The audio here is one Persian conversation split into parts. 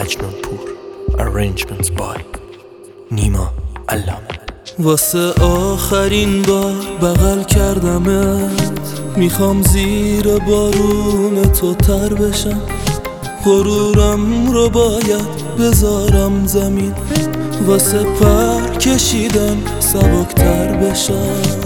مجنون پور. Arrangements by نیما علامه. واسه آخرین بار بغل کردمت، میخوام زیر بارون تو تر بشم. غرورم رو باید بذارم زمین، واسه پر کشیدم سبکتر بشم.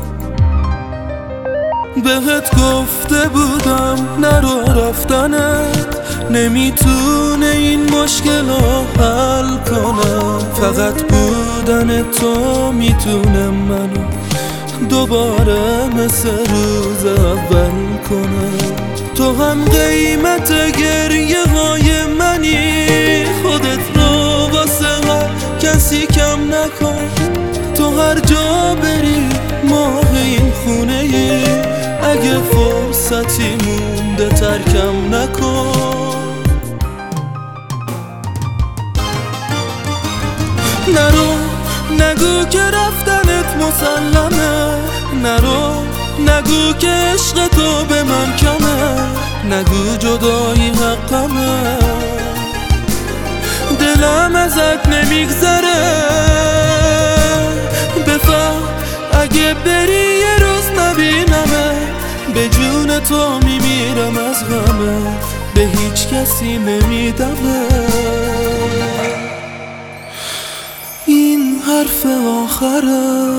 بهت گفته بودم نرو، رفتنت نمیتونه این مشکل رو حل کنه. فقط بودن تو میتونه منو دوباره مثل روز اول کنه. تو هم قیمت گریه های منی، خودت رو واسه هر کسی کم نکن. تو هر جا بری ماه این خونه ای، اگه فرصتی مونده ترکم نکن. نرو نگو که رفتنت مسلمه، نرو نگو که عشق تو به من کمه، نگو جدایی حقمه. دلم ازت نمیگذره، بفهم اگه بری یه روز نبینمه. به جون تو میمیرم از غمه، به هیچ کسی نمیدمه. این حرف آخره.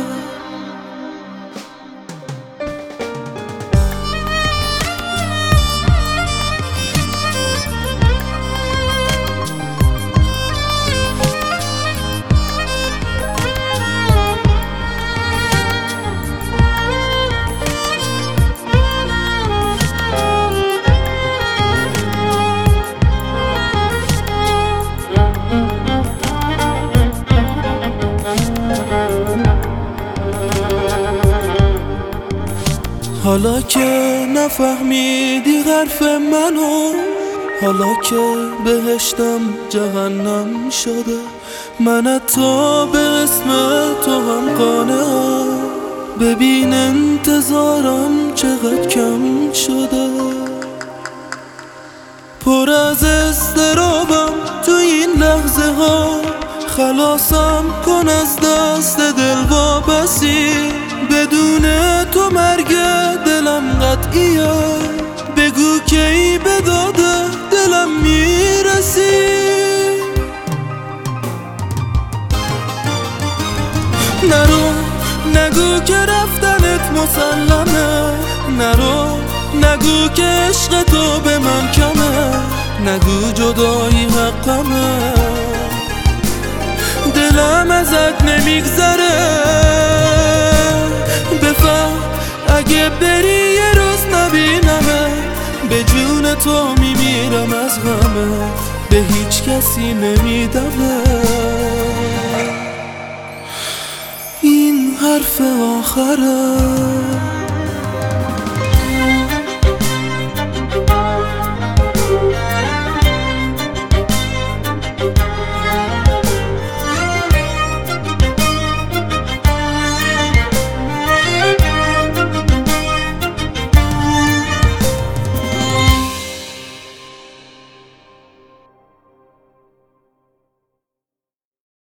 حالا که نفهمیدی حرف منو، حالا که بهشتم جهنم شده، من تو به اسم تو هم قانعم. ببین انتظارم چقدر کم شده، پر از اضطرابم تو این لحظه ها. خلاصم کن از دست دل واپسی، بدون تو مرگ دلم قطعیه. بگو که ای به داده دلم میرسی. نرو نگو که رفتنت مسلمه، نرو نگو که عشق تو به من کمه، نگو جدایی حقمه. دلم ازت نمیگذره، بفهم اگه بری یه روز نبینمه. به جون تو میمیرم از غمه، به هیچ کسی نمیدمه. این حرف آخره.